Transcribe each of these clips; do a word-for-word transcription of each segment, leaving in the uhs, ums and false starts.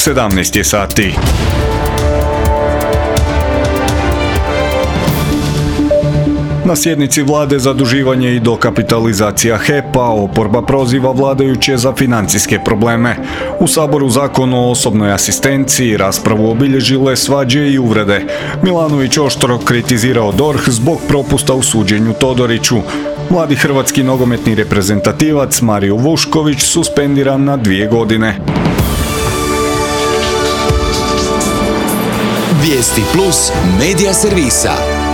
sedamnaest je sati. Na sjednici vlade zaduživanje i dokapitalizacija H E P-a, oporba proziva vladajuće za financijske probleme. U Saboru zakon o osobnoj asistenciji raspravu obilježile svađe i uvrede. Milanović oštro kritizirao D O R H zbog propusta u suđenju Todoriću. Mladi hrvatski nogometni reprezentativac Mario Vušković suspendiran na dvije godine. Vijesti Plus medija servisa.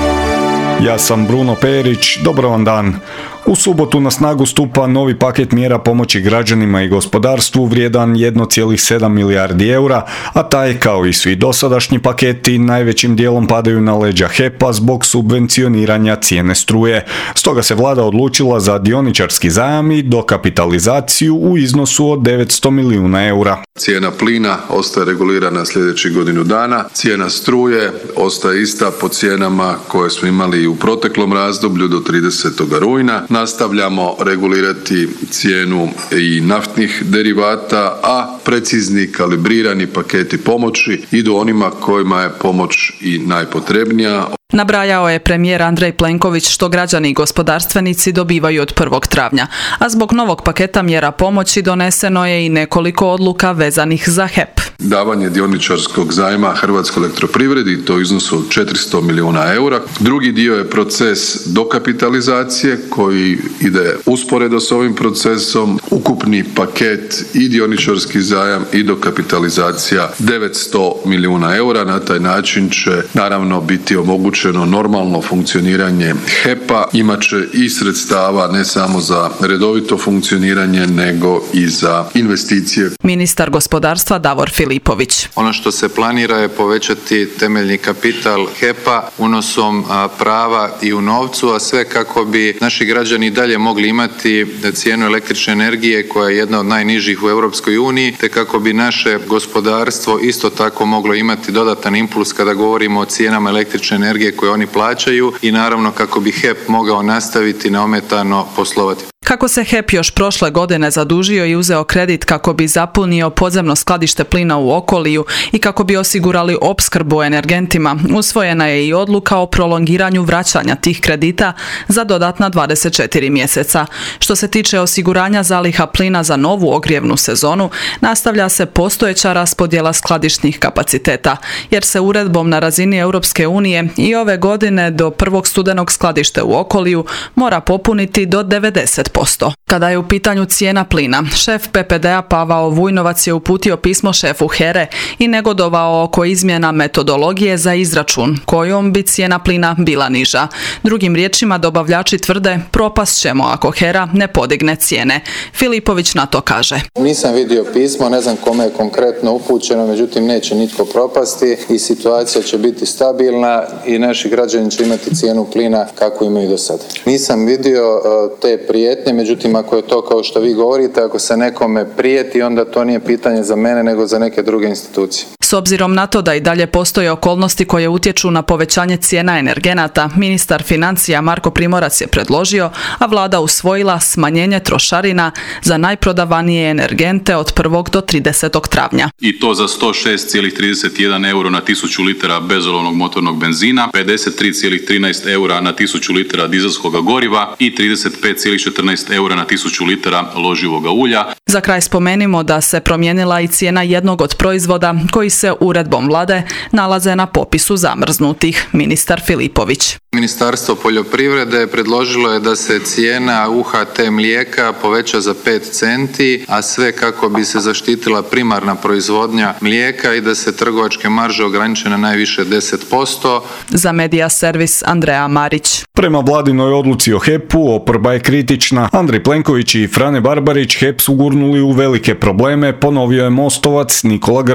Ja sam Bruno Perić, dobro vam dan. U subotu na snagu stupa novi paket mjera pomoći građanima i gospodarstvu vrijedan jedan zarez sedam milijardi eura, a taj, kao i svi dosadašnji paketi, najvećim dijelom padaju na leđa H E P-a zbog subvencioniranja cijene struje. Stoga se vlada odlučila za dioničarski zajam i dokapitalizaciju u iznosu od devetsto milijuna eura. Cijena plina ostaje regulirana sljedećih godinu dana, cijena struje ostaje ista po cijenama koje smo imali u proteklom razdoblju do tridesetog rujna. Nastavljamo regulirati cijenu i naftnih derivata, a precizni kalibrirani paketi pomoći idu onima kojima je pomoć i najpotrebnija. Nabrajao je premijer Andrej Plenković što građani i gospodarstvenici dobivaju od prvog travnja, a zbog novog paketa mjera pomoći doneseno je i nekoliko odluka vezanih za H E P. Davanje dioničarskog zajma Hrvatskoj elektroprivredi i to u iznosu od četiristo milijuna eura. Drugi dio je proces dokapitalizacije koji ide usporedo s ovim procesom. Ukupni paket i dioničarski zajam i dokapitalizacija devetsto milijuna eura. Na taj način će naravno biti omogućeno normalno funkcioniranje H E P-a. Imaće i sredstava ne samo za redovito funkcioniranje nego i za investicije. Ministar gospodarstva Davor Filipović. Ono što se planira je povećati temeljni kapital H E P-a unosom prava i u novcu, a sve kako bi naši građani i dalje mogli imati cijenu električne energije koja je jedna od najnižih u Europskoj uniji, te kako bi naše gospodarstvo isto tako moglo imati dodatan impuls kada govorimo o cijenama električne energije koje oni plaćaju i naravno kako bi H E P mogao nastaviti neometano poslovati. Kako se H E P još prošle godine zadužio i uzeo kredit kako bi zapunio podzemno skladište plina u Okoliju i kako bi osigurali opskrbu energentima, usvojena je i odluka o prolongiranju vraćanja tih kredita za dodatna dvadeset četiri mjeseca. Što se tiče osiguranja zaliha plina za novu ogrijevnu sezonu, nastavlja se postojeća raspodjela skladišnih kapaciteta, jer se uredbom na razini Europske unije i ove godine do prvog studenog skladište u Okoliju mora popuniti do devedeset posto. Kada je u pitanju cijena plina, šef P P D-a Pavao Vujnovac je uputio pismo šefu H E R-e i negodovao oko izmjena metodologije za izračun, kojom bi cijena plina bila niža. Drugim riječima, dobavljači tvrde propast ćemo ako H E R-a ne podigne cijene. Filipović na to kaže. Nisam vidio pismo, ne znam kome je konkretno upućeno, međutim neće nitko propasti i situacija će biti stabilna i naši građani će imati cijenu plina kako imaju do sada. Nisam vidio uh, te prijetnje, međutim ako je to kao što vi govorite, ako se nekome prijeti, onda to nije pitanje za mene nego za neke druge institucije. S obzirom na to da i dalje postoje okolnosti koje utječu na povećanje cijena energenata, ministar financija Marko Primorac je predložio, a vlada usvojila smanjenje trošarina za najprodavanije energente od prvog do tridesetog travnja. I to za sto šest zarez trideset jedan euro na tisuću litara bezolovnog motornog benzina, pedeset tri zarez trinaest eura na tisuću litara dizelskog goriva i trideset pet zarez četrnaest eura na tisuću litara loživog ulja. Za kraj spomenimo da se promijenila i cijena jednog od proizvoda koji se uredbom vlade nalaze na popisu zamrznutih. Ministar Filipović. Ministarstvo poljoprivrede predložilo je da se cijena U H T mlijeka poveća za pet centi, a sve kako bi se zaštitila primarna proizvodnja mlijeka i da se trgovačke marže ograniče na najviše deset posto. Za Medija servis Andreja Marić. Prema vladinoj odluci o H E P-u, oporba je kritična. Andrej Plenković i Frane Barbarić H E P su gurnuli u velike probleme, ponovio je Mostovac Nikola Grmoja.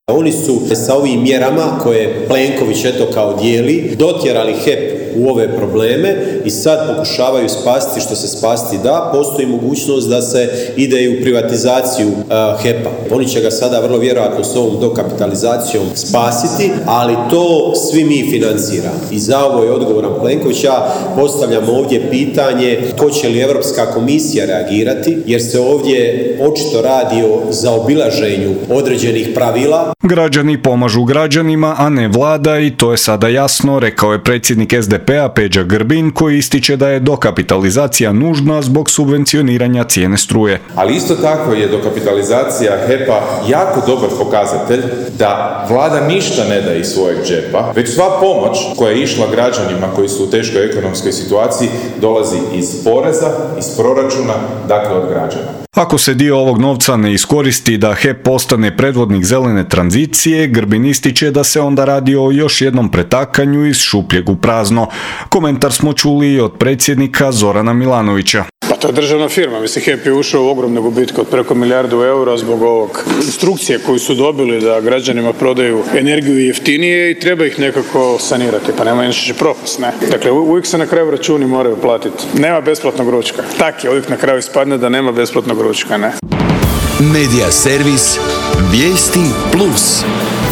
Oni su sa ovim mjerama koje Plenković eto kao dijeli dotjerali H E P u ove probleme i sad pokušavaju spasiti što se spasiti da. Postoji mogućnost da se ide i u privatizaciju uh, H E P-a. Oni će ga sada vrlo vjerojatno s ovom dokapitalizacijom spasiti, ali to svi mi financiramo. I za ovo je odgovoran Plenković. Ja postavljam ovdje pitanje hoće li Europska komisija reagirati, jer se ovdje očito radi o zaobilaženju određenih pravila. Građani pomažu građanima, a ne vlada, i to je sada jasno, rekao je predsjednik S D P-a Peđa Grbin, koji ističe da je dokapitalizacija nužna zbog subvencioniranja cijene struje. Ali isto tako je dokapitalizacija H E P-a jako dobar pokazatelj da vlada ništa ne da iz svojeg džepa, već sva pomoć koja je išla građanima koji su u teškoj ekonomskoj situaciji dolazi iz poreza, iz proračuna, dakle od građana. Ako se dio ovog novca ne iskoristi da H E P postane predvodnik zelene tranzicije, Grbin ističe da se onda radi o još jednom pretakanju iz šupljeg u prazno. Komentar smo čuli i od predsjednika Zorana Milanovića. Pa to je državna firma. Mislim, H E P je ušao u ogromne gubitke od preko milijardu eura zbog ovog instrukcije koju su dobili da građanima prodaju energiju jeftinije i treba ih nekako sanirati. Pa nema inače će propast, ne? Dakle, uvijek se na kraju računi moraju platiti. Nema besplatnog ručka. Tak je, uvijek na kraju ispadne da nema besplatnog ručka, ne? Medija servis Vijesti Plus.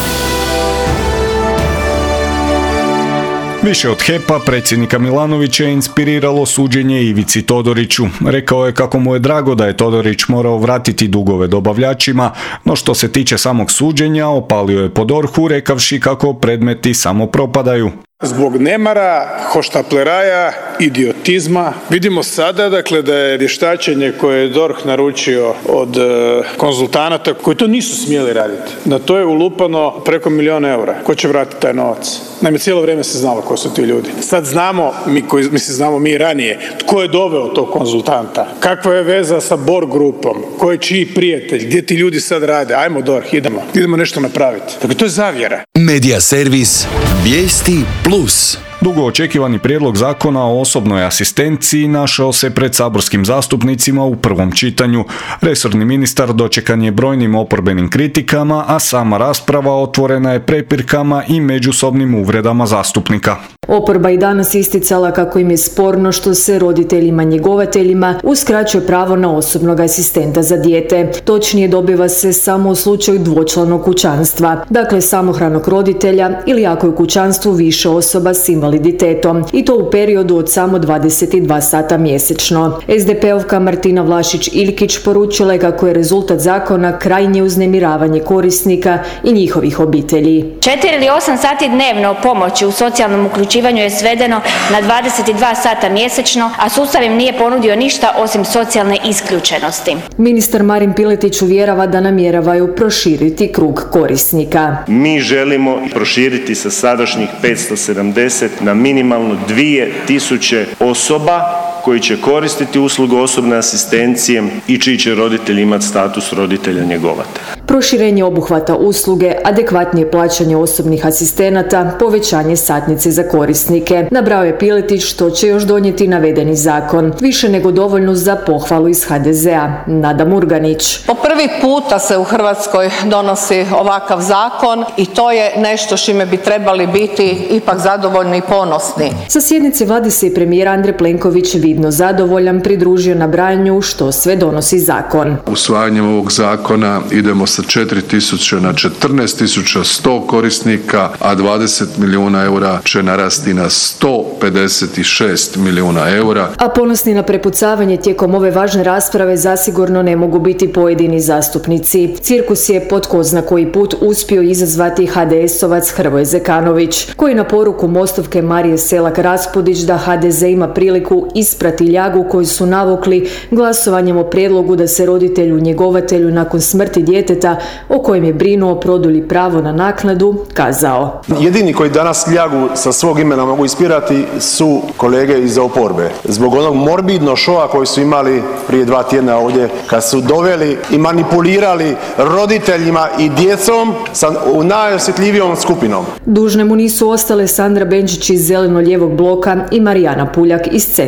Više od H E P-a predsjednika Milanovića je inspiriralo suđenje Ivici Todoriću. Rekao je kako mu je drago da je Todorić morao vratiti dugove dobavljačima, no što se tiče samog suđenja, opalio je po dorhu rekavši kako predmeti samo propadaju. Zbog nemara, hoštapleraja, idiotizma. Vidimo sada, dakle, da je vještačenje koje je D O R H naručio od e, konzultanata koji to nisu smjeli raditi. Na to je ulupano preko milijuna eura. Ko će vratiti taj novac? Naime, cijelo vrijeme se znalo ko su ti ljudi. Sad znamo, mi koji, mislim, znamo mi ranije, tko je doveo tog konzultanta, kakva je veza sa Borg grupom, ko je čiji prijatelj, gdje ti ljudi sad rade. Ajmo D O R H, idemo. Idemo nešto napraviti. Dakle, to je zavjera. Medija servis Vijesti Plus. Dugo očekivani prijedlog zakona o osobnoj asistenciji našao se pred saborskim zastupnicima u prvom čitanju. Resorni ministar dočekan je brojnim oporbenim kritikama, a sama rasprava otvorena je prepirkama i međusobnim uvredama zastupnika. Oporba i danas isticala kako im je sporno što se roditeljima njegovateljima uskraćuje pravo na osobnog asistenta za dijete. Točnije, dobiva se samo u slučaju dvočlanog kućanstva, dakle samohranog roditelja ili ako je u kućanstvu više osoba s invaliditetom, i to u periodu od samo dvadeset dva sata mjesečno. S D P-ovka Martina Vlašić-Iljkić poručila je kako je rezultat zakona krajnje uznemiravanje korisnika i njihovih obitelji. Četiri ili osam sati dnevno pomoći u socijalnom uključivanju je svedeno na dvadeset dva sata mjesečno, a sustav im nije ponudio ništa osim socijalne isključenosti. Ministar Marin Piletić uvjerava da namjeravaju proširiti krug korisnika. Mi želimo proširiti sa sadašnjih petsto sedamdeset na minimalno dvije tisuće osoba koji će koristiti uslugu osobne asistencije i čiji će roditelji imati status roditelja njegovatelja. Proširenje obuhvata usluge, adekvatnije plaćanje osobnih asistenata, povećanje satnice za korisnike. Nabrao je Piletić što će još donijeti navedeni zakon. Više nego dovoljno za pohvalu iz H D Z A. Nada Murganić. Po prvi puta se u Hrvatskoj donosi ovakav zakon i to je nešto s čime bi trebali biti ipak zadovoljni i ponosni. Sa sjednice vlade se i premijer Andrej Plenković vidno zadovoljan pridružio nabrajanju što sve donosi zakon. Usvajanjem ovog zakona idemo sa četiri tisuće na četrnaest tisuća sto korisnika, a dvadeset milijuna eura će narasti na sto pedeset šest milijuna eura. A ponosni na prepucavanje tijekom ove važne rasprave zasigurno ne mogu biti pojedini zastupnici. Cirkus je po tko zna koji put uspio izazvati H D S-ovac Hrvoje Zekanović, koji na poruku Mostovke Marije Selak-Raspudić da H D Z ima priliku isprati ljagu koju su navukli glasovanjem o prijedlogu da se roditelju njegovatelju nakon smrti djeteta o kojem je brinuo produlji pravo na naknadu, kazao. Jedini koji danas ljagu sa svog imena mogu ispirati su kolege iz oporbe. Zbog onog morbidnog šoa koji su imali prije dva tjedna ovdje, kad su doveli i manipulirali roditeljima i djecom sa u najosjetljivijom skupinom. Dužne mu nisu ostale Sandra Benčić iz Zeleno-lijevog bloka i Marijana Puljak iz Centra.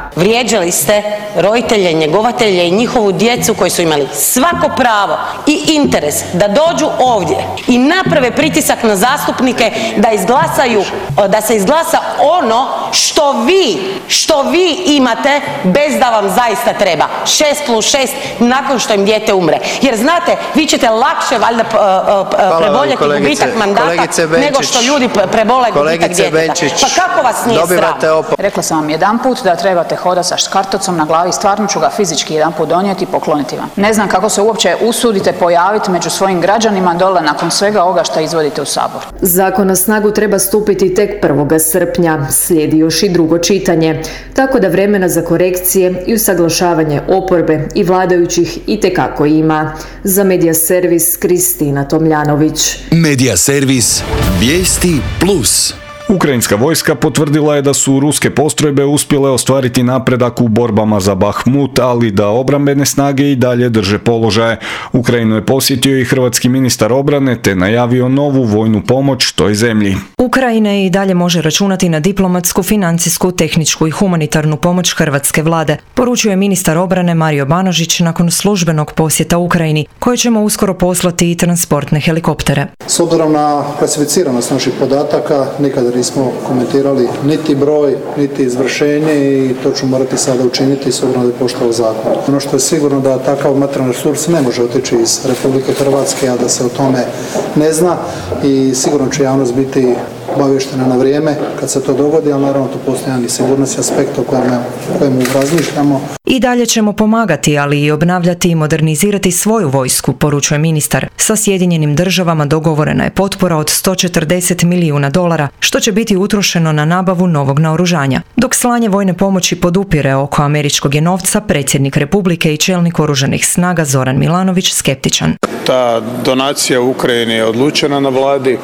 Vrijeđali ste roditelje, njegovatelje i njihovu djecu koji su imali svako pravo i interes da dođu ovdje i naprave pritisak na zastupnike da izglasaju, da se izglasa ono što vi, što vi imate bez da vam zaista treba. šest plus šest nakon što im dijete umre. Jer znate, vi ćete lakše valjda preboljeti gubitak mandata nego što ljudi prebole gubitak djeteta. Pa kako vas nije sram? Rekla sam vam jedan put da trebate hodati sa škartocom na glavi, stvarno ću ga fizički jedan put donijeti i pokloniti vam. Ne znam kako se uopće usudite pojaviti među svojim građanima dole nakon svega ovoga što izvodite u Saboru. Zakon na snagu treba stupiti tek prvog srpnja, slijedi još i drugo čitanje, tako da vremena za korekcije i usaglašavanje oporbe i vladajućih itekako ima. Za Medija servis Kristina Tomljanović. Medija servis Vijesti plus. Ukrajinska vojska potvrdila je da su ruske postrojbe uspjele ostvariti napredak u borbama za Bahmut, ali da obrambene snage i dalje drže položaje. Ukrajinu je posjetio i hrvatski ministar obrane te najavio novu vojnu pomoć toj zemlji. Ukrajina i dalje može računati na diplomatsku, financijsku, tehničku i humanitarnu pomoć hrvatske vlade, poručio je ministar obrane Mario Banožić nakon službenog posjeta Ukrajini, koje ćemo uskoro poslati i transportne helikoptere. S obzirom na klasificiranost naših podataka, nikada nismo komentirali niti broj, niti izvršenje i to ću morati sada učiniti s obzirom da je poštovao zakon. Ono što je sigurno da takav materijalni resurs ne može otići iz Republike Hrvatske, a da se o tome ne zna i sigurno će javnost biti obavještena na vrijeme kad se to dogodi, ali naravno tu postoji jedan i sigurnosni aspekt o kojemu razmišljamo. I dalje ćemo pomagati, ali i obnavljati i modernizirati svoju vojsku, poručuje ministar. Sa Sjedinjenim državama dogovorena je potpora od sto četrdeset milijuna dolara, što će biti utrošeno na nabavu novog naoružanja. Dok slanje vojne pomoći podupire oko američkog je novca, predsjednik Republike i čelnik oružanih snaga Zoran Milanović skeptičan. Ta donacija u Ukrajini je odlučena na vladi.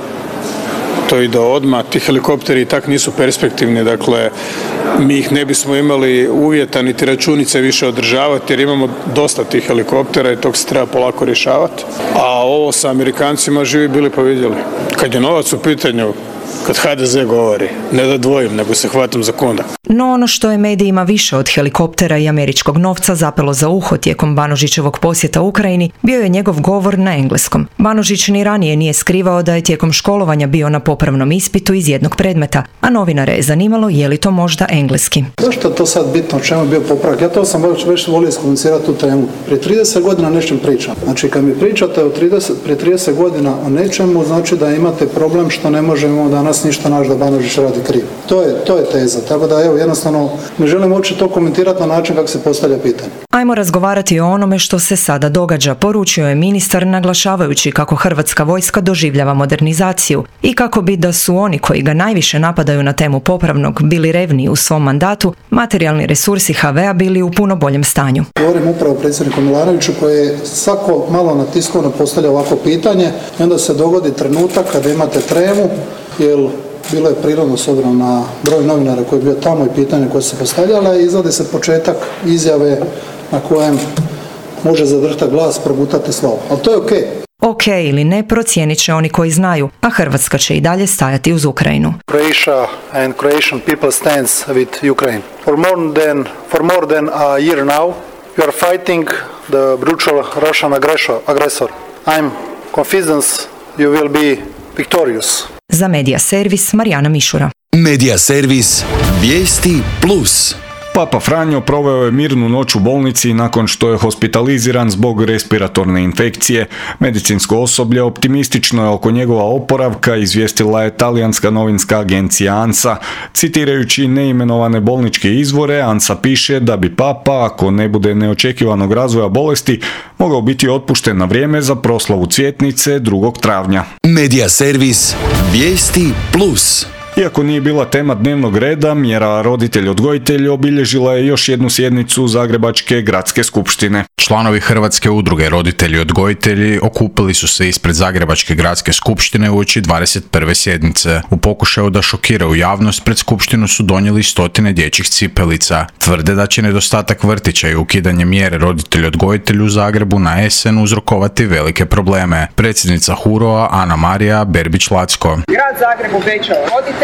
To ide odmah, ti helikopteri i tak nisu perspektivni, dakle mi ih ne bismo imali uvjeta niti računice više održavati jer imamo dosta tih helikoptera i tog se treba polako rješavati. A ovo sa Amerikancima živi bili pa vidjeli. Kad je novac u pitanju, kad ha de ze govori, ne da dvojim, nego se hvatam za kondak. No ono što je medijima više od helikoptera i američkog novca zapelo za uho tijekom Banožićevog posjeta Ukrajini bio je njegov govor na engleskom. Banožić ni ranije nije skrivao da je tijekom školovanja bio na popravnom ispitu iz jednog predmeta, a novinare je zanimalo je li to možda engleski. Zašto je to sad bitno, o čemu je bio popravak? Ja to sam već volio iskomunicirati tu temu. Prije trideset godina nečem pričam. Znači kad mi pričate o trideset, prije trideset godina o nečemu, znači da imate problem što ne možemo danas ništa naš da Banožić radi krivo. To je, to je teza. Tako da evo jednostavno ne želim uopće to komentirati na način kako se postavlja pitanje. Ajmo razgovarati o onome što se sada događa, poručio je ministar naglašavajući kako hrvatska vojska doživljava modernizaciju i kako bi da su oni koji ga najviše napadaju na temu popravnog bili revniji u svom mandatu, materijalni resursi ha ve a bili u puno boljem stanju. Govorim upravo predsjedniku Milanoviću koji je svako malo na tiskovno postavlja ovako pitanje i onda se dogodi trenutak kada imate tremu, jer bilo je prirodno s obzirom na broj novinara koji je bio tamo i pitanje koje se postavljala i izvadi se početak izjave na kojem može zadrhtati glas, progutati slovo. Ali to je okej. Ok ili ne procijenit će oni koji znaju, a Hrvatska će i dalje stajati uz Ukrajinu. Croatia and Croatian people stands with Ukraine. For more than for more than a year now, we are fighting the brutal Russian aggressor. I'm confident you will be victorious. Za Medija servis Marijana Mišura. Medija servis Vijesti plus. Papa Franjo proveo je mirnu noć u bolnici nakon što je hospitaliziran zbog respiratorne infekcije. Medicinsko osoblje optimistično je oko njegova oporavka, izvijestila je talijanska novinska agencija ANSA. Citirajući neimenovane bolničke izvore, ANSA piše da bi Papa, ako ne bude neočekivanog razvoja bolesti, mogao biti otpušten na vrijeme za proslavu Cvjetnice drugog travnja. Medija servis Vijesti plus. Iako nije bila tema dnevnog reda, mjera roditelj-odgojitelj obilježila je još jednu sjednicu Zagrebačke gradske skupštine. Članovi Hrvatske udruge roditelji-odgojitelji okupili su se ispred Zagrebačke gradske skupštine uoči dvadeset prve sjednice. U pokušaju da šokiraju javnost, pred skupštinu su donijeli stotine dječjih cipelica. Tvrde da će nedostatak vrtića i ukidanje mjere roditelj-odgojitelj u Zagrebu na jesen uzrokovati velike probleme. Predsjednica Hurova Ana Marija Berbić-Lacko. Grad Zagreb obećao roditelj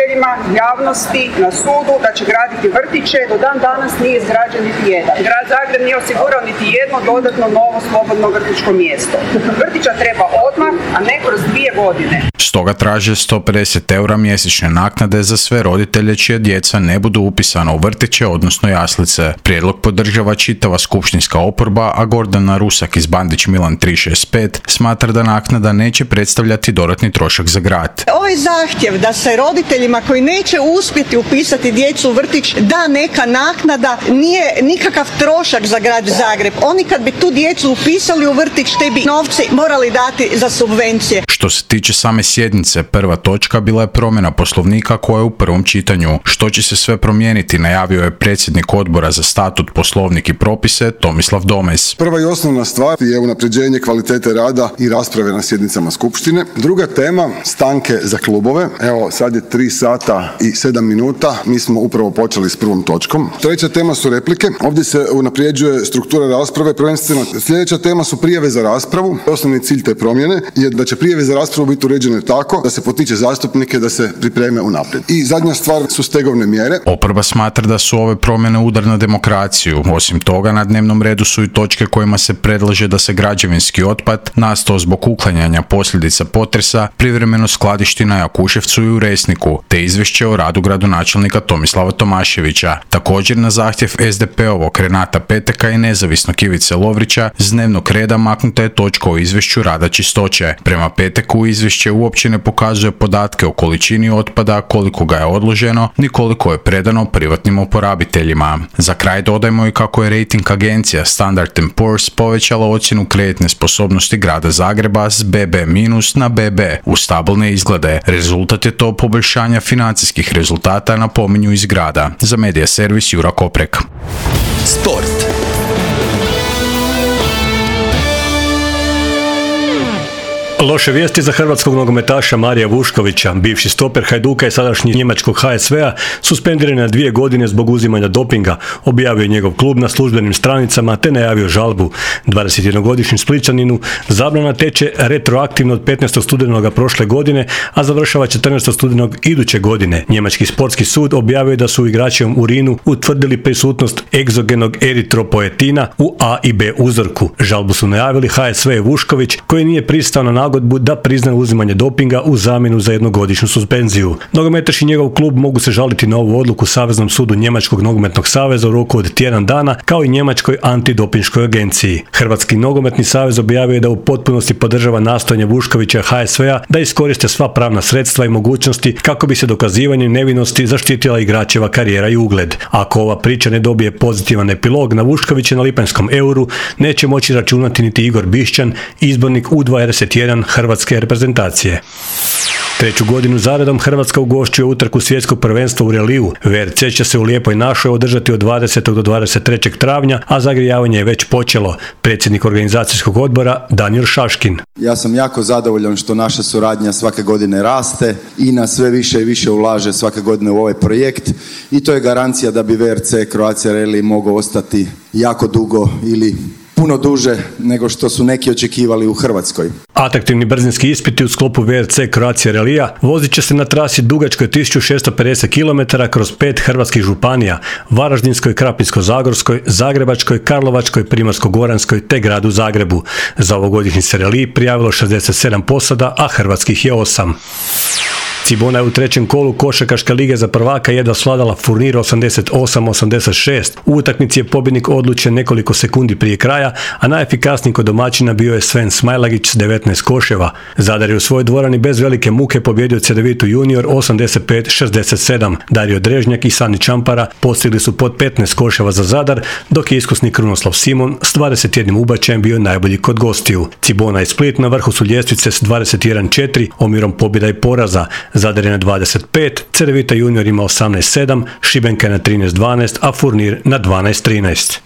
roditeljima, javnosti, na sudu da će graditi vrtiće. Do dan danas nije izgrađen niti jedan. Grad Zagreb nije osigurao niti jedno dodatno novo slobodno vrtićko mjesto. Vrtića treba odmah, a ne kroz dvije godine. Stoga traže sto pedeset eura mjesečne naknade za sve roditelje čija djeca ne budu upisana u vrtiće, odnosno jaslice. Prijedlog podržava čitava skupštinska oporba, a Gordana Rusak iz Bandić Milan tri šest pet smatra da naknada neće predstavljati dodatni trošak za grad. Ovaj zahtjev da se roditeljima koji neće uspjeti upisati djecu u vrtić da neka naknada nije nikakav trošak za grad Zagreb. Oni kad bi tu djecu upisali u vrtić, te bi novci morali dati za subvencije. Što se tiče same sjednice, prva točka bila je promjena poslovnika koja je u prvom čitanju. Što će se sve promijeniti, najavio je predsjednik odbora za statut, poslovnik i propise Tomislav Domez. Prva i osnovna stvar je unapređenje kvalitete rada i rasprave na sjednicama skupštine. Druga tema, stanke za klubove. Evo, sad je tri sata i sedam minuta. Mi smo upravo počeli s prvom točkom. Treća tema su replike. Ovdje se unapređuje struktura rasprave, prvenstveno. Sljedeća tema su prijave za raspravu. Osnovni cilj te promjene je da će prijave za raspravu biti uređene tako da se potiče zastupnike da se pripreme unaprijed. I zadnja stvar su stegovne mjere. Oporba smatra da su ove promjene udar na demokraciju. Osim toga, na dnevnom redu su i točke kojima se predlaže da se građevinski otpad nastao zbog uklanjanja posljedica potresa privremeno skladišti na Jakuševcu i u Resniku, te izvješće o radu gradonačelnika Tomislava Tomaševića. Također na zahtjev es de pe ovog Renata Peteka i nezavisnog Ivice Lovrića s dnevnog reda maknuta je točka o izvješću rada čistoće. Prema Peteku izvješće uopće ne pokazuje podatke o količini otpada, koliko ga je odloženo, ni koliko je predano privatnim oporabiteljima. Za kraj dodajmo i kako je rejting agencija Standard and Poor's povećala ocjenu kreditne sposobnosti grada Zagreba s be be minus na be be u stabilne izglede. Rezultat je to poboljšanja financijskih rezultata, napominju iz grada. Za Medija servis Jura Koprek. Sport. Loše vijesti za hrvatskog nogometaša Marija Vuškovića. Bivši stoper Hajduka i sadašnji njemačkog ha es ve a suspendiran na dvije godine zbog uzimanja dopinga. Objavio je njegov klub na službenim stranicama te najavio žalbu. dvadesetjednogodišnjem Splićaninu zabrana teče retroaktivno od petnaestog studenoga prošle godine, a završava četrnaestog studenog iduće godine. Njemački sportski sud objavio je da su u igračijem urinu utvrdili prisutnost egzogenog eritropoetina u A i B uzorku. Žalbu su najavili ha es ve i Vušković, koji nije pristao na nagodbu da prizna uzimanje dopinga u zamjenu za jednogodišnju suspenziju. Nogometaš i njegov klub mogu se žaliti na ovu odluku Saveznom sudu Njemačkog nogometnog saveza u roku od tjedan dana, kao i Njemačkoj antidopinškoj agenciji. Hrvatski nogometni savez objavio je da u potpunosti podržava nastojanje Vuškovića i ha es ve a da iskoriste sva pravna sredstva i mogućnosti kako bi se dokazivanjem nevinosti zaštitila igračeva karijera i ugled. Ako ova priča ne dobije pozitivan epilog na Vuškovića na lipanjskom euru, neće moći računati niti Igor Bišćan, izbornik U dvadeset jedan hrvatske reprezentacije. Treću godinu zaredom Hrvatska ugošćuje utrku svjetskog prvenstva u reliju. ve er ce će se u Lijepoj našoj održati od dvadesetog do dvadeset trećeg travnja, a zagrijavanje je već počelo. Predsjednik organizacijskog odbora Danijel Šaškin. Ja sam jako zadovoljan što naša suradnja svake godine raste i na sve više i više ulaže svake godine u ovaj projekt i to je garancija da bi ve er ce Croatia Rally mogao ostati jako dugo ili puno duže nego što su neki očekivali u Hrvatskoj. Atraktivni brzinski ispiti u sklopu ve er ce Croatia Rallija vozit će se na trasi dugačkoj tisuću šesto pedeset kilometara kroz pet hrvatskih županija: Varaždinskoj, Krapinsko-zagorskoj, Zagrebačkoj, Karlovačkoj, Primorsko-goranskoj te gradu Zagrebu. Za ovogodišnji se rallij prijavilo šezdeset sedam posada, a hrvatskih je osam. Cibona je u trećem kolu košarkaške lige za prvaka jedva svladala Furnir osamdeset osam osamdeset šest. U utakmici je pobjednik odlučen nekoliko sekundi prije kraja, a najefikasniji kod domaćina bio je Sven Smajlagić s devetnaest koševa. Zadar je u svojoj dvorani bez velike muke pobjedio Cedevitu Junior osamdeset pet šezdeset sedam. Dario Drežnjak i Sani Čampara postigli su pod petnaest koševa za Zadar, dok je iskusni Krunoslav Simon s dvadeset jednim ubačajem bio najbolji kod gostiju. Cibona i Split na vrhu su ljestvice s dvadeset jedan četiri, omjerom pobjeda i poraza. Zadar je na dvadeset pet, Cedevita Junior ima osamnaest sedam, Šibenka na trinaest dvanaest, a Furnir na dvanaest trinaest.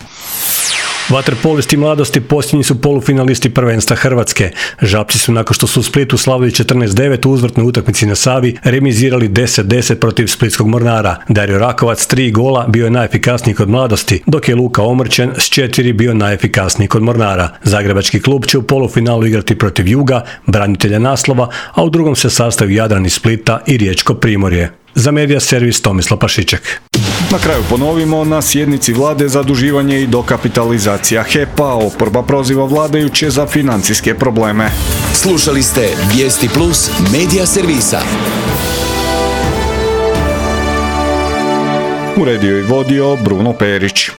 Vaterpolisti mladosti posljednji su polufinalisti prvenstva Hrvatske. Žabci su, nakon što su u Splitu slavili četrnaest devet u uzvratnoj utakmici na Savi, remizirali deset deset protiv splitskog Mornara. Dario Rakovac tri gola bio je najefikasniji kod mladosti, dok je Luka Omrčen s četiri bio najefikasniji kod Mornara. Zagrebački klub će u polufinalu igrati protiv Juga, branitelja naslova, a u drugom se sastaju Jadran iz Splita i Riječko Primorje. Za Medija servis Tomislav Pašiček. Na kraju ponovimo, na sjednici vlade zaduživanje i dokapitalizacija H E P-a, oporba proziva vladajuće za financijske probleme. Slušali ste Vijesti Plus Medija servisa. Uredio i vodio Bruno Perić.